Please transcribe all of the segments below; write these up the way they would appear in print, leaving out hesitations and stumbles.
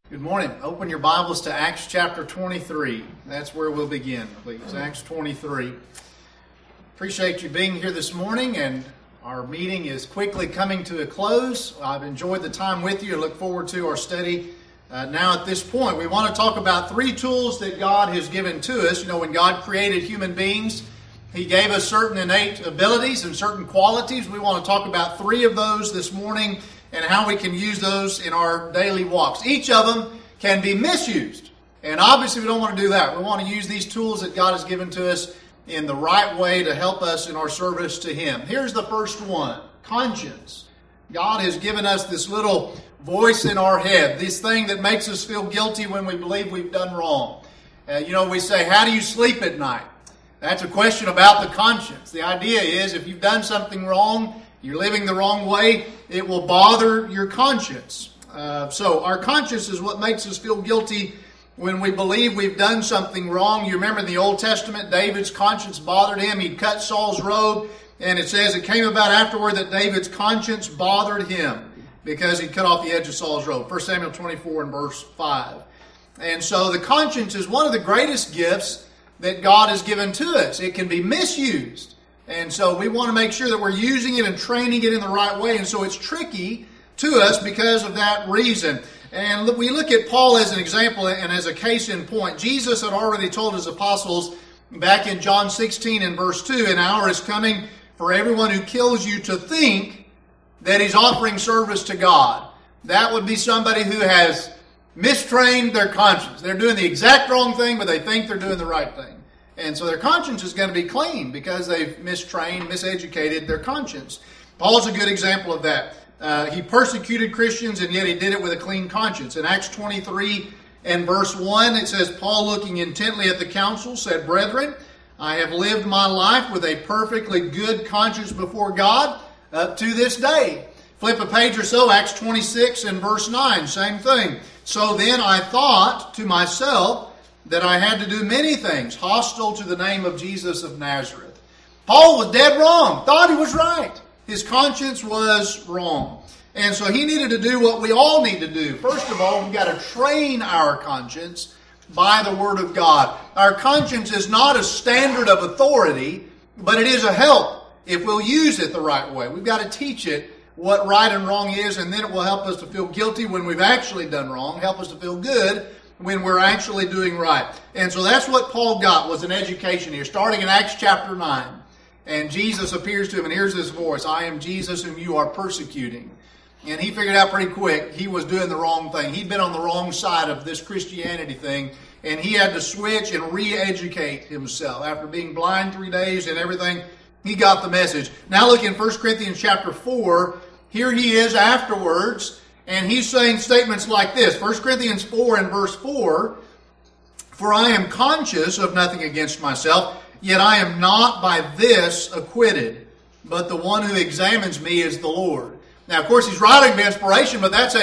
Good morning. Open your Bibles to Acts chapter 23. That's where we'll begin, please. Acts 23. Appreciate you being here this morning, and our meeting is quickly coming to a close. I've enjoyed the time with you and look forward to our study. Now at this point, we want to talk about three tools that God has given to us. You know, when God created human beings, He gave us certain innate abilities and certain qualities. We want to talk about three of those this morning and how we can use those in our daily walks. Each of them can be misused. And obviously we don't want to do that. We want to use these tools that God has given to us in the right way to help us in our service to Him. Here's the first one, conscience. God has given us this little voice in our head, this thing that makes us feel guilty when we believe we've done wrong. We say, how do you sleep at night? That's a question about the conscience. The idea is if you've done something wrong, you're living the wrong way, it will bother your conscience. So our conscience is what makes us feel guilty when we believe we've done something wrong. You remember in the Old Testament, David's conscience bothered him. He cut Saul's robe, and it says it came about afterward that David's conscience bothered him because he cut off the edge of Saul's robe. 1 Samuel 24 and verse 5. And so the conscience is one of the greatest gifts that God has given to us. It can be misused. And so we want to make sure that we're using it and training it in the right way. And so it's tricky to us because of that reason. And we look at Paul as an example and as a case in point. Jesus had already told His apostles back in John 16 and verse 2, an hour is coming for everyone who kills you to think that he's offering service to God. That would be somebody who has mistrained their conscience. They're doing the exact wrong thing, but they think they're doing the right thing. And so their conscience is going to be clean because they've mistrained, miseducated their conscience. Paul's a good example of that. He persecuted Christians, and yet he did it with a clean conscience. In Acts 23 and verse 1, it says, Paul, looking intently at the council, said, Brethren, I have lived my life with a perfectly good conscience before God up to this day. Flip a page or so, Acts 26 and verse 9, same thing. So then I thought to myself that I had to do many things hostile to the name of Jesus of Nazareth. Paul was dead wrong, thought he was right. His conscience was wrong. And so he needed to do what we all need to do. First of all, we've got to train our conscience by the Word of God. Our conscience is not a standard of authority, but it is a help if we'll use it the right way. We've got to teach it what right and wrong is, and then it will help us to feel guilty when we've actually done wrong, help us to feel good when we're actually doing right. And so that's what Paul got, was an education here, starting in Acts chapter 9. And Jesus appears to him, and here's his voice, I am Jesus whom you are persecuting. And he figured out pretty quick he was doing the wrong thing. He'd been on the wrong side of this Christianity thing, and he had to switch and re-educate himself. After being blind 3 days and everything, he got the message. Now look in 1 Corinthians chapter 4. Here he is afterwards, and he's saying statements like this. 1 Corinthians 4 and verse 4, For I am conscious of nothing against myself, yet I am not by this acquitted, but the one who examines me is the Lord. Now, of course, he's writing by inspiration, but that's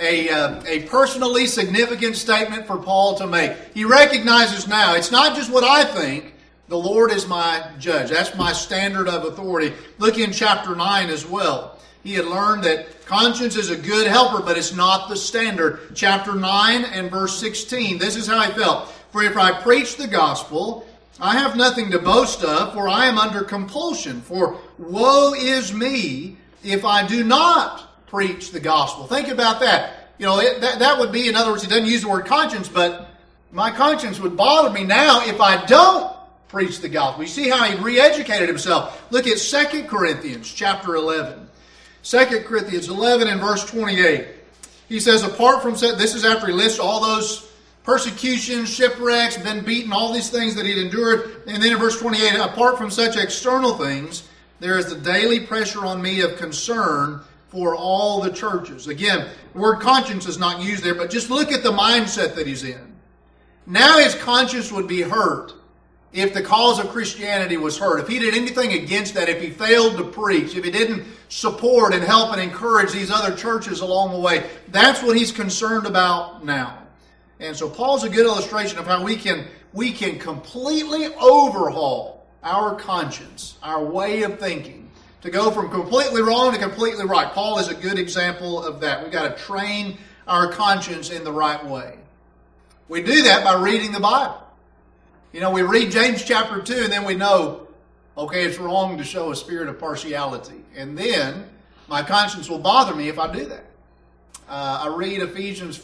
a personally significant statement for Paul to make. He recognizes now, it's not just what I think, the Lord is my judge. That's my standard of authority. Look in chapter 9 as well. He had learned that conscience is a good helper, but it's not the standard. Chapter 9 and verse 16, this is how he felt. For if I preach the gospel, I have nothing to boast of, for I am under compulsion. For woe is me if I do not preach the gospel. Think about that. You know, that would be, in other words, he doesn't use the word conscience, but my conscience would bother me now if I don't preach the gospel. You see how he re-educated himself. Look at 2 Corinthians chapter 11. 2 Corinthians 11 and verse 28. He says, apart from, this is after he lists all those persecutions, shipwrecks, been beaten, all these things that he'd endured. And then in verse 28, apart from such external things, there is the daily pressure on me of concern for all the churches. Again, the word conscience is not used there, but just look at the mindset that he's in. Now his conscience would be hurt if the cause of Christianity was hurt, if he did anything against that, if he failed to preach, if he didn't support and help and encourage these other churches along the way, that's what he's concerned about now. And so Paul's a good illustration of how we can completely overhaul our conscience, our way of thinking, to go from completely wrong to completely right. Paul is a good example of that. We've got to train our conscience in the right way? We do that by reading the Bible. You know, we read James chapter 2 and then we know, okay, it's wrong to show a spirit of partiality. And then my conscience will bother me if I do that. I read Ephesians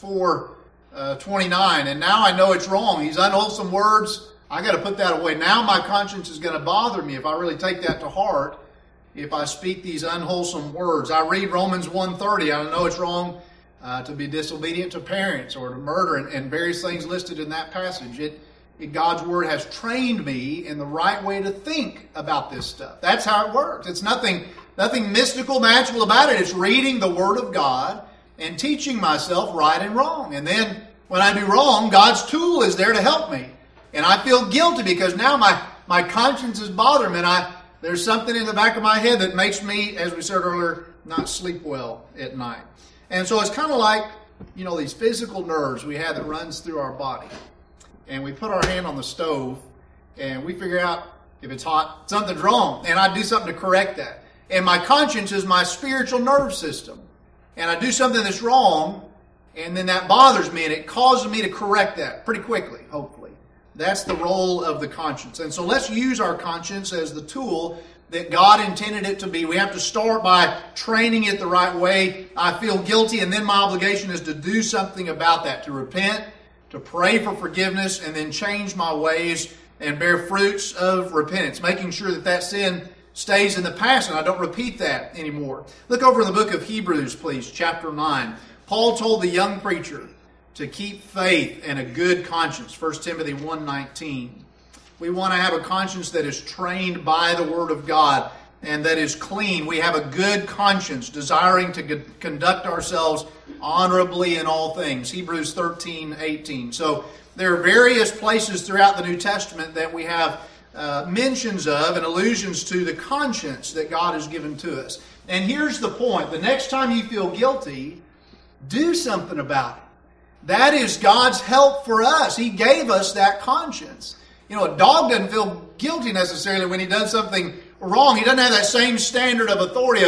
4:29, and now I know it's wrong. These unwholesome words, I got to put that away. Now my conscience is going to bother me if I really take that to heart, if I speak these unwholesome words. I read Romans 1:30. I know it's wrong to be disobedient to parents or to murder and various things listed in that passage. God's Word has trained me in the right way to think about this stuff. That's how it works. It's nothing mystical, magical about it. It's reading the Word of God and teaching myself right and wrong. And then when I do wrong, God's tool is there to help me. And I feel guilty because now my conscience is bothering me. And there's something in the back of my head that makes me, as we said earlier, not sleep well at night. And so it's kind of like, you know, these physical nerves we have that runs through our body. And we put our hand on the stove and we figure out if it's hot, something's wrong. And I do something to correct that. And my conscience is my spiritual nerve system. And I do something that's wrong, and then that bothers me, and it causes me to correct that pretty quickly, hopefully. That's the role of the conscience. And so let's use our conscience as the tool that God intended it to be. We have to start by training it the right way. I feel guilty, and then my obligation is to do something about that, to repent, to pray for forgiveness, and then change my ways and bear fruits of repentance, making sure that sin stays in the past and I don't repeat that anymore. Look over in the book of Hebrews, please, chapter 9. Paul told the young preacher to keep faith and a good conscience, 1 Timothy 1:19. We want to have a conscience that is trained by the Word of God and that is clean. We have a good conscience, desiring to conduct ourselves honorably in all things. Hebrews 13:18. So there are various places throughout the New Testament that we have mentions of and allusions to the conscience that God has given to us. And here's the point. The next time you feel guilty, do something about it. That is God's help for us. He gave us that conscience. You know, a dog doesn't feel guilty necessarily when he does something wrong. He doesn't have that same standard of authority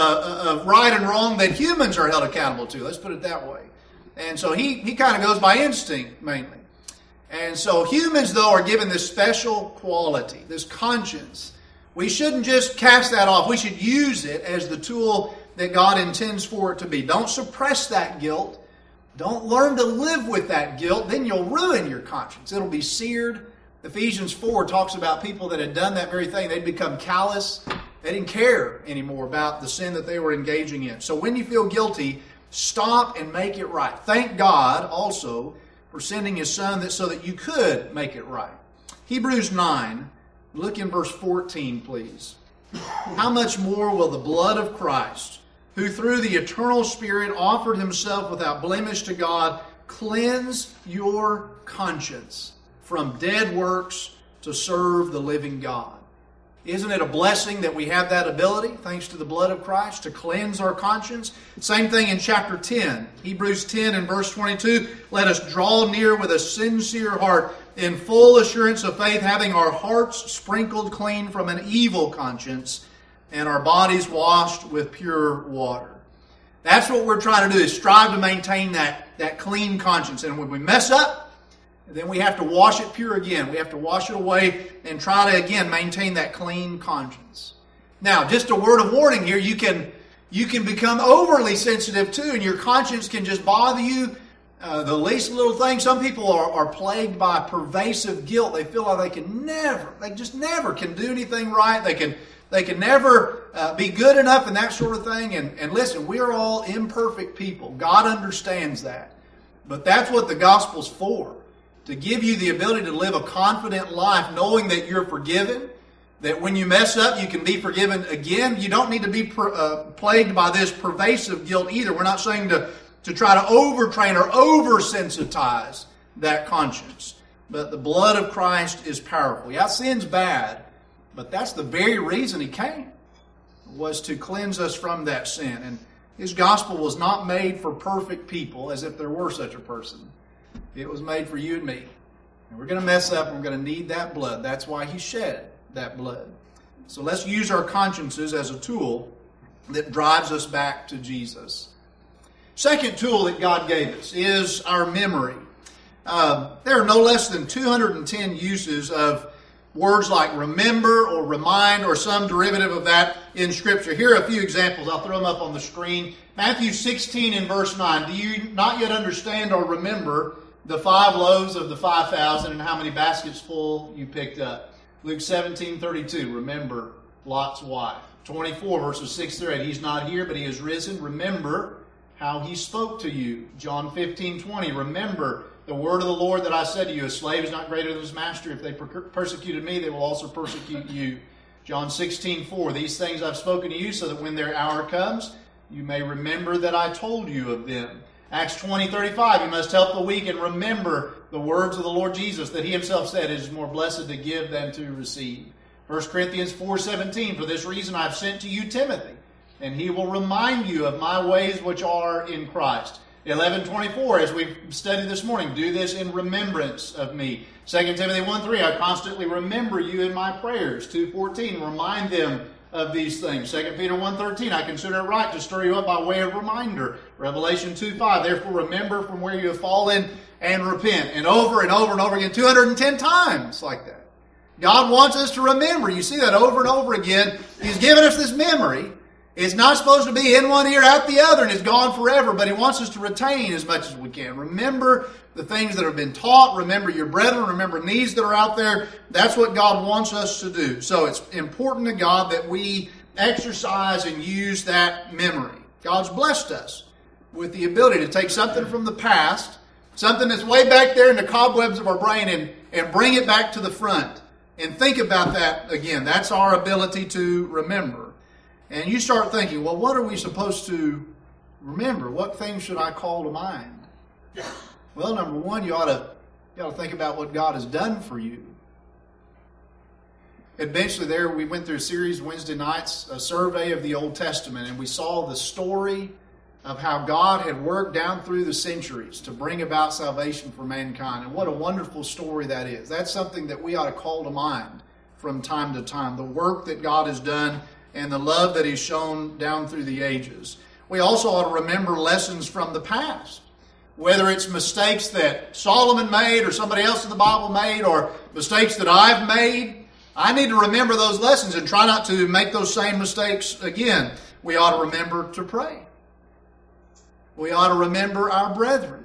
of right and wrong that humans are held accountable to. Let's put it that way. And so he kind of goes by instinct mainly. And so humans, though, are given this special quality, this conscience. We shouldn't just cast that off. We should use it as the tool that God intends for it to be. Don't suppress that guilt. Don't learn to live with that guilt. Then you'll ruin your conscience. It'll be seared. Ephesians 4 talks about people that had done that very thing. They'd become callous. They didn't care anymore about the sin that they were engaging in. So when you feel guilty, stop and make it right. Thank God also for sending His Son so that you could make it right. Hebrews 9, look in verse 14, please. How much more will the blood of Christ, who through the eternal Spirit offered Himself without blemish to God, cleanse your conscience from dead works to serve the living God? Isn't it a blessing that we have that ability, thanks to the blood of Christ, to cleanse our conscience? Same thing in chapter 10. Hebrews 10 and verse 22. Let us draw near with a sincere heart in full assurance of faith, having our hearts sprinkled clean from an evil conscience and our bodies washed with pure water. That's what we're trying to do, is strive to maintain that clean conscience. And when we mess up, then we have to wash it pure again. We have to wash it away and try to, again, maintain that clean conscience. Now, just a word of warning here, you can become overly sensitive too, and your conscience can just bother you. The least little thing. Some people are plagued by pervasive guilt. They feel like they just never can do anything right. They can never be good enough and that sort of thing. And listen, we are all imperfect people. God understands that. But that's what the gospel's for. To give you the ability to live a confident life, knowing that you're forgiven, that when you mess up, you can be forgiven again. You don't need to be plagued by this pervasive guilt either. We're not saying to try to overtrain or oversensitize that conscience. But the blood of Christ is powerful. Yeah, sin's bad, but that's the very reason He came, was to cleanse us from that sin. And His gospel was not made for perfect people, as if there were such a person. It was made for you and me. And we're going to mess up and we're going to need that blood. That's why He shed that blood. So let's use our consciences as a tool that drives us back to Jesus. Second tool that God gave us is our memory. There are no less than 210 uses of words like remember or remind or some derivative of that in Scripture. Here are a few examples. I'll throw them up on the screen. Matthew 16 and verse 9. Do you not yet understand or remember the 5 loaves of the 5,000 and how many baskets full you picked up? Luke 17:32. Remember Lot's wife. 24 verses 6 through 8. He's not here, but he has risen. Remember how he spoke to you. John 15:20. Remember the word of the Lord that I said to you, a slave is not greater than his master. If they persecuted me, they will also persecute you. John 16:4. These things I've spoken to you so that when their hour comes, you may remember that I told you of them. Acts 20:35. You must help the weak and remember the words of the Lord Jesus, that he himself said, it is more blessed to give than to receive. 1 Corinthians 4:17. For this reason I have sent to you Timothy, and he will remind you of my ways which are in Christ. 11:24, as we studied this morning, do this in remembrance of me. 2 Timothy 1:3, I constantly remember you in my prayers. 2:14, remind them of these things. 2 Peter 1:13, I consider it right to stir you up by way of reminder. Revelation 2:5, therefore remember from where you have fallen and repent. And over and over and over again, 210 times like that. God wants us to remember. You see that over and over again. He's given us this memory. It's not supposed to be in one ear, out the other, and it's gone forever, but he wants us to retain as much as we can. Remember the things that have been taught. Remember your brethren. Remember needs that are out there. That's what God wants us to do. So it's important to God that we exercise and use that memory. God's blessed us with the ability to take something from the past, something that's way back there in the cobwebs of our brain, and bring it back to the front and think about that again. That's our ability to remember. And you start thinking, well, what are we supposed to remember? What things should I call to mind? Well, number one, you ought to think about what God has done for you. At Benchley there, we went through a series Wednesday nights, a survey of the Old Testament, and we saw the story of how God had worked down through the centuries to bring about salvation for mankind. And what a wonderful story that is. That's something that we ought to call to mind from time to time, the work that God has done and the love that he's shown down through the ages. We also ought to remember lessons from the past, whether it's mistakes that Solomon made or somebody else in the Bible made or mistakes that I've made. I need to remember those lessons and try not to make those same mistakes again. We ought to remember to pray. We ought to remember our brethren.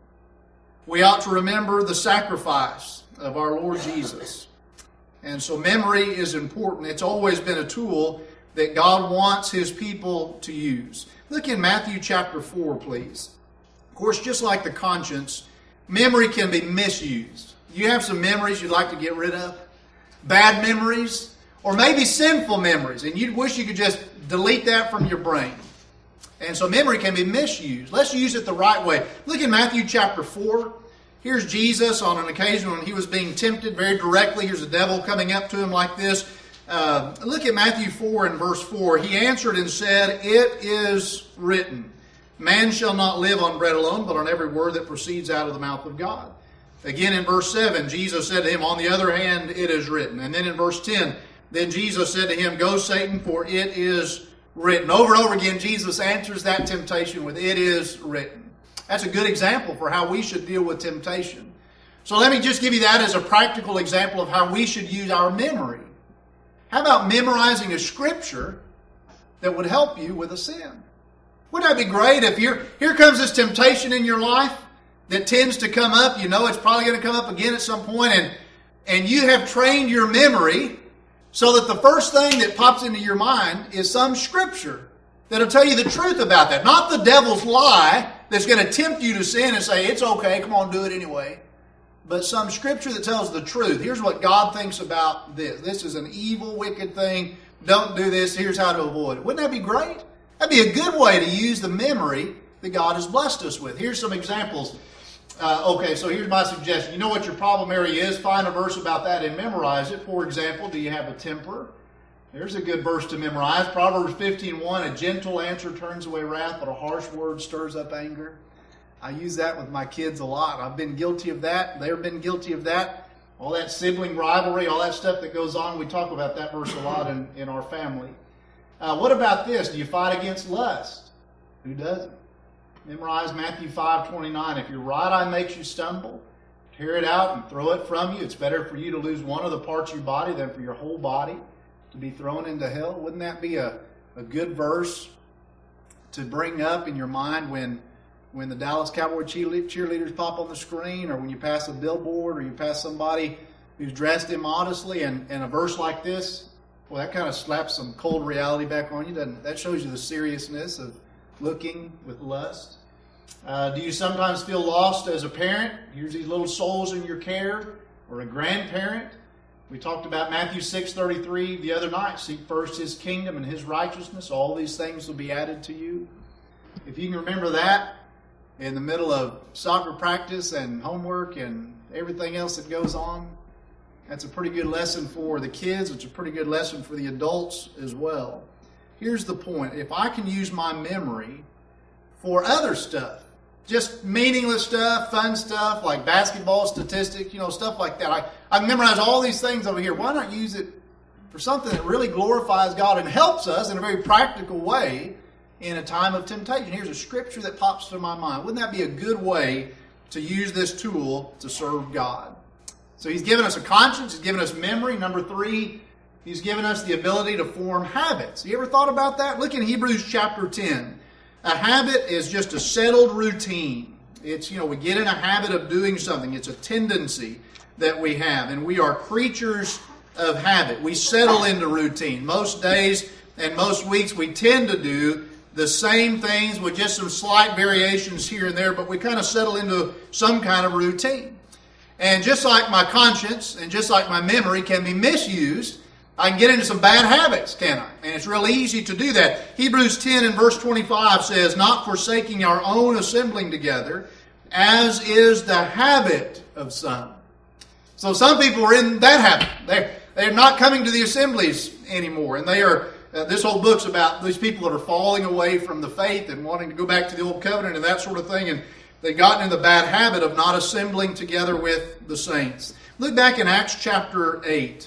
We ought to remember the sacrifice of our Lord Jesus. And so memory is important. It's always been a tool that God wants his people to use. Look in Matthew chapter 4, please. Of course, just like the conscience, memory can be misused. You have some memories you'd like to get rid of, bad memories, or maybe sinful memories, and you wish you could just delete that from your brain. And so memory can be misused. Let's use it the right way. Look in Matthew chapter 4. Here's Jesus on an occasion when he was being tempted very directly. Here's the devil coming up to him like this. Look at Matthew 4 and verse 4. He answered and said, it is written, man shall not live on bread alone, but on every word that proceeds out of the mouth of God. Again in verse 7, Jesus said to him, on the other hand, it is written. And then in verse 10, then Jesus said to him, go Satan, for it is written. Over and over again, Jesus answers that temptation with, it is written. That's a good example for how we should deal with temptation. So let me just give you that as a practical example of how we should use our memory. How about memorizing a scripture that would help you with a sin? Wouldn't that be great if here comes this temptation in your life that tends to come up. You know it's probably going to come up again at some point, and you have trained your memory so that the first thing that pops into your mind is some scripture that'll tell you the truth about that. Not the devil's lie that's going to tempt you to sin and say, it's okay, come on, do it anyway. But some scripture that tells the truth. Here's what God thinks about this. This is an evil, wicked thing. Don't do this. Here's how to avoid it. Wouldn't that be great? That'd be a good way to use the memory that God has blessed us with. Here's some examples. Okay, so here's my suggestion. You know what your problem area is? Find a verse about that and memorize it. For example, do you have a temper? There's a good verse to memorize. Proverbs 15:1, a gentle answer turns away wrath, but a harsh word stirs up anger. I use that with my kids a lot. I've been guilty of that. They've been guilty of that. All that sibling rivalry, all that stuff that goes on. We talk about that verse a lot in our family. What about this? Do you fight against lust? Who doesn't? Memorize Matthew 5:29. If your right eye makes you stumble, tear it out and throw it from you. It's better for you to lose one of the parts of your body than for your whole body to be thrown into hell. Wouldn't that be a good verse to bring up in your mind when the Dallas Cowboy cheerleaders pop on the screen, or when you pass a billboard, or you pass somebody who's dressed immodestly, and a verse like this, well, that kind of slaps some cold reality back on you, doesn't it? That shows you the seriousness of looking with lust. Do you sometimes feel lost as a parent? Here's these little souls in your care, or a grandparent. We talked about Matthew 6:33 the other night. Seek first His kingdom and His righteousness. All these things will be added to you. If you can remember that in the middle of soccer practice and homework and everything else that goes on, that's a pretty good lesson for the kids. It's a pretty good lesson for the adults as well. Here's the point. If I can use my memory for other stuff, just meaningless stuff, fun stuff like basketball statistics, stuff like that. I memorized all these things over here. Why not use it for something that really glorifies God and helps us in a very practical way in a time of temptation? Here's a scripture that pops to my mind. Wouldn't that be a good way to use this tool to serve God? So He's given us a conscience. He's given us memory. Number 3, He's given us the ability to form habits. You ever thought about that? Look in Hebrews chapter 10. A habit is just a settled routine. It's, we get in a habit of doing something. It's a tendency that we have. And we are creatures of habit. We settle into routine. Most days and most weeks we tend to do the same things with just some slight variations here and there, but we kind of settle into some kind of routine. And just like my conscience and just like my memory can be misused, I can get into some bad habits, can I? And it's real easy to do that. Hebrews 10 and verse 25 says, not forsaking our own assembling together, as is the habit of some. So some people are in that habit. They're not coming to the assemblies anymore. And they are, this whole book's about these people that are falling away from the faith and wanting to go back to the old covenant and that sort of thing. And they've gotten in the bad habit of not assembling together with the saints. Look back in Acts chapter 8.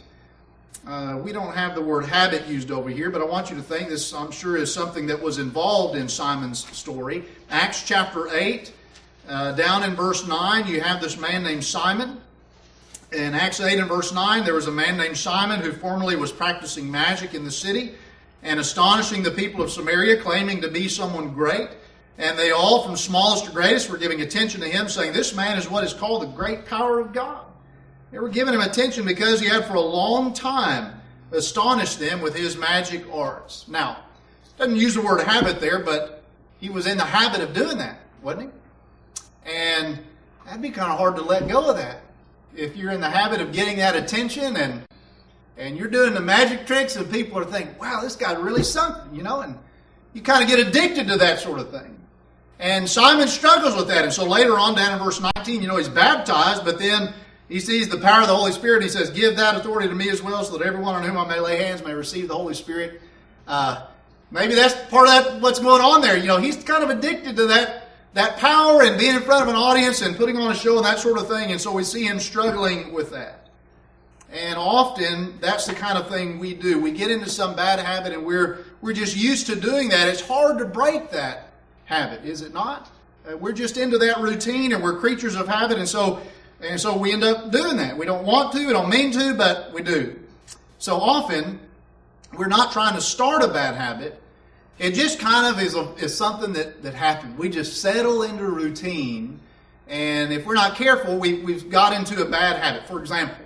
We don't have the word habit used over here, but I want you to think this, I'm sure, is something that was involved in Simon's story. Acts chapter 8, down in verse 9, you have this man named Simon. In Acts 8 and verse 9, there was a man named Simon who formerly was practicing magic in the city and astonishing the people of Samaria, claiming to be someone great. And they all, from smallest to greatest, were giving attention to him, saying, this man is what is called the great power of God. They were giving him attention because he had for a long time astonished them with his magic arts. Now, doesn't use the word habit there, but he was in the habit of doing that, wasn't he? And that'd be kind of hard to let go of that. If you're in the habit of getting that attention and you're doing the magic tricks and people are thinking, wow, this guy's really something, and you kind of get addicted to that sort of thing. And Simon struggles with that. And so later on down in verse 19, he's baptized, but then he sees the power of the Holy Spirit. He says, give that authority to me as well, so that everyone on whom I may lay hands may receive the Holy Spirit. Maybe that's part of that, what's going on there. He's kind of addicted to that power and being in front of an audience and putting on a show and that sort of thing. And so we see him struggling with that. And often, that's the kind of thing we do. We get into some bad habit and we're just used to doing that. It's hard to break that habit, is it not? We're just into that routine and we're creatures of habit. And so we end up doing that. We don't want to, we don't mean to, but we do. So often, we're not trying to start a bad habit. It just kind of is something that happens. We just settle into routine, and if we're not careful, we've got into a bad habit. For example,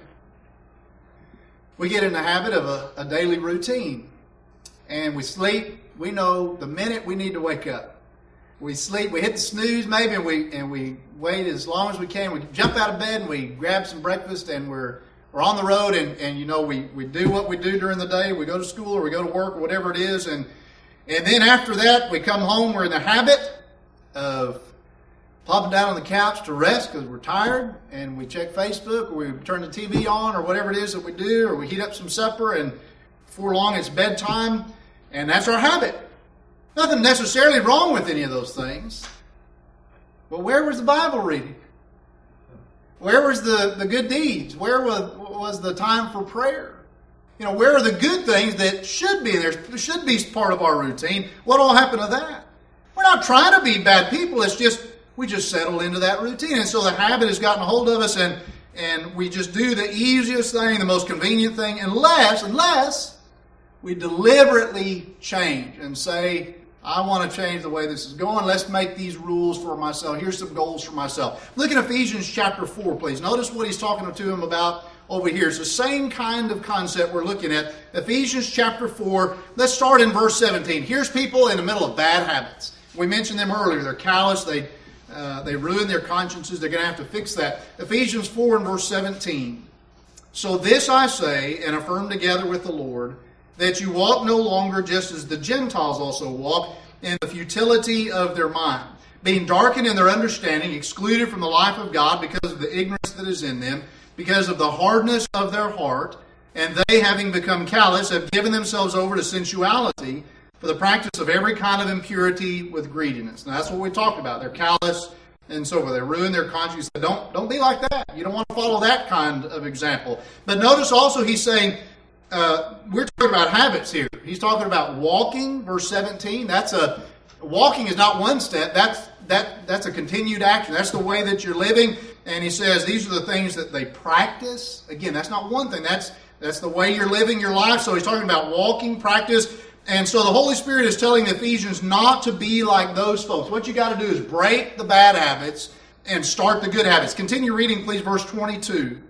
we get in the habit of a daily routine, and we sleep. We know the minute we need to wake up. We sleep, we hit the snooze maybe, and we wait as long as we can. We jump out of bed and we grab some breakfast, and we're on the road, and we do what we do during the day. We go to school or we go to work or whatever it is, and then after that we come home. We're in the habit of plopping down on the couch to rest because we're tired, and we check Facebook or we turn the TV on or whatever it is that we do, or we heat up some supper, and before long it's bedtime, and that's our habit. Nothing necessarily wrong with any of those things. But where was the Bible reading? Where was the good deeds? Where was the time for prayer? Where are the good things that should be there? Should be part of our routine. What all happened to that? We're not trying to be bad people. It's just, we just settle into that routine. And so the habit has gotten a hold of us, and we just do the easiest thing, the most convenient thing, unless we deliberately change and say, I want to change the way this is going. Let's make these rules for myself. Here's some goals for myself. Look at Ephesians chapter 4, please. Notice what he's talking to him about over here. It's the same kind of concept we're looking at. Ephesians chapter 4. Let's start in verse 17. Here's people in the middle of bad habits. We mentioned them earlier. They're callous. They ruin their consciences. They're going to have to fix that. Ephesians 4 and verse 17. So this I say, and affirm together with the Lord, that you walk no longer just as the Gentiles also walk, in the futility of their mind, being darkened in their understanding, excluded from the life of God because of the ignorance that is in them, because of the hardness of their heart, and they, having become callous, have given themselves over to sensuality for the practice of every kind of impurity with greediness. Now that's what we talked about. They're callous and so forth. They ruin their conscience. Don't be like that. You don't want to follow that kind of example. But notice also he's saying, we're talking about habits here. He's talking about walking, verse 17. Walking is not one step. That's a continued action. That's the way that you're living. And he says these are the things that they practice. Again, that's not one thing. That's the way you're living your life. So he's talking about walking, practice. And so the Holy Spirit is telling the Ephesians not to be like those folks. What you got to do is break the bad habits and start the good habits. Continue reading, please, verse 22.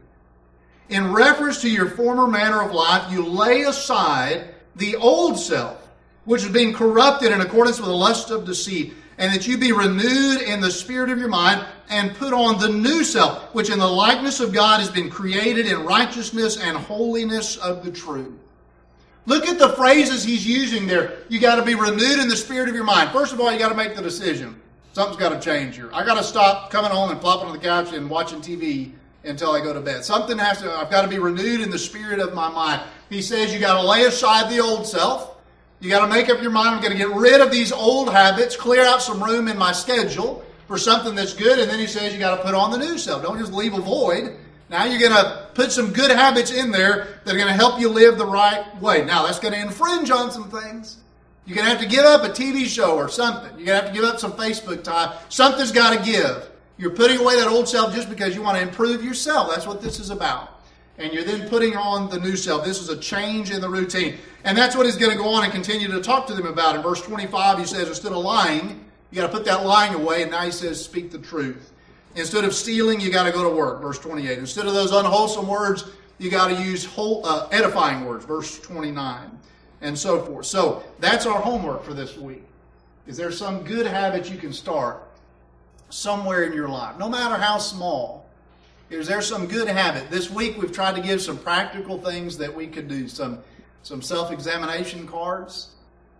In reference to your former manner of life, you lay aside the old self, which is being corrupted in accordance with the lust of deceit, and that you be renewed in the spirit of your mind, and put on the new self, which in the likeness of God has been created in righteousness and holiness of the truth. Look at the phrases he's using there. You got to be renewed in the spirit of your mind. First of all, you got to make the decision. Something's got to change here. I got to stop coming home and plopping on the couch and watching TV until I go to bed. I've got to be renewed in the spirit of my mind. He says you got to lay aside the old self. You got to make up your mind. I'm going to get rid of these old habits, clear out some room in my schedule for something that's good. And then he says you got to put on the new self. Don't just leave a void. Now you're going to put some good habits in there that are going to help you live the right way. Now that's going to infringe on some things. You're going to have to give up a TV show or something. You're going to have to give up some Facebook time. Something's got to give. You're putting away that old self just because you want to improve yourself. That's what this is about. And you're then putting on the new self. This is a change in the routine. And that's what he's going to go on and continue to talk to them about. In verse 25, he says, instead of lying, you got to put that lying away. And now he says, speak the truth. Instead of stealing, you got to go to work. Verse 28. Instead of those unwholesome words, you got to use edifying words. Verse 29. And so forth. So that's our homework for this week. Is there some good habit you can start somewhere in your life, no matter how small? Is there some good habit? This week we've tried to give some practical things that we could do. Some self-examination cards,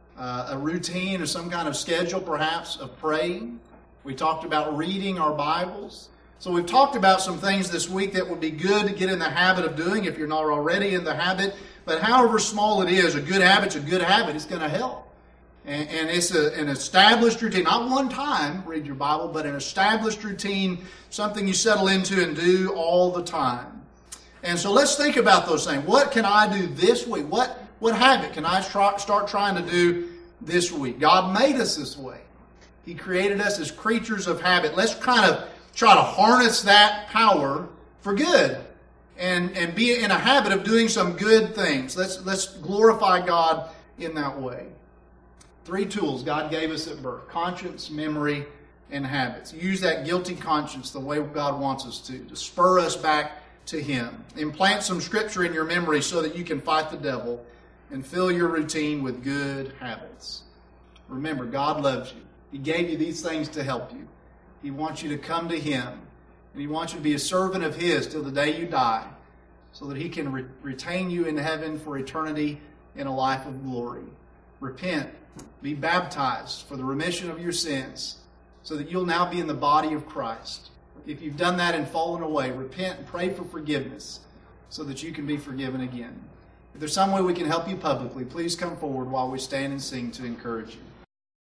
a routine or some kind of schedule perhaps of praying. We talked about reading our Bibles. So we've talked about some things this week that would be good to get in the habit of doing if you're not already in the habit. But however small it is, a good habit's a good habit. It's going to help. And it's an established routine. Not one time read your Bible, but an established routine, something you settle into and do all the time. And so let's think about those things. What can I do this week? What habit can I start trying to do this week? God made us this way. He created us as creatures of habit. Let's kind of try to harness that power for good and be in a habit of doing some good things. Let's glorify God in that way. 3 tools God gave us at birth: conscience, memory, and habits. Use that guilty conscience the way God wants us to spur us back to Him. Implant some scripture in your memory so that you can fight the devil, and fill your routine with good habits. Remember, God loves you. He gave you these things to help you. He wants you to come to Him, and He wants you to be a servant of His till the day you die, so that He can retain you in heaven for eternity in a life of glory. Repent. Be baptized for the remission of your sins, so that you'll now be in the body of Christ. If you've done that and fallen away, repent and pray for forgiveness so that you can be forgiven again. If there's some way we can help you publicly, please come forward while we stand and sing to encourage you.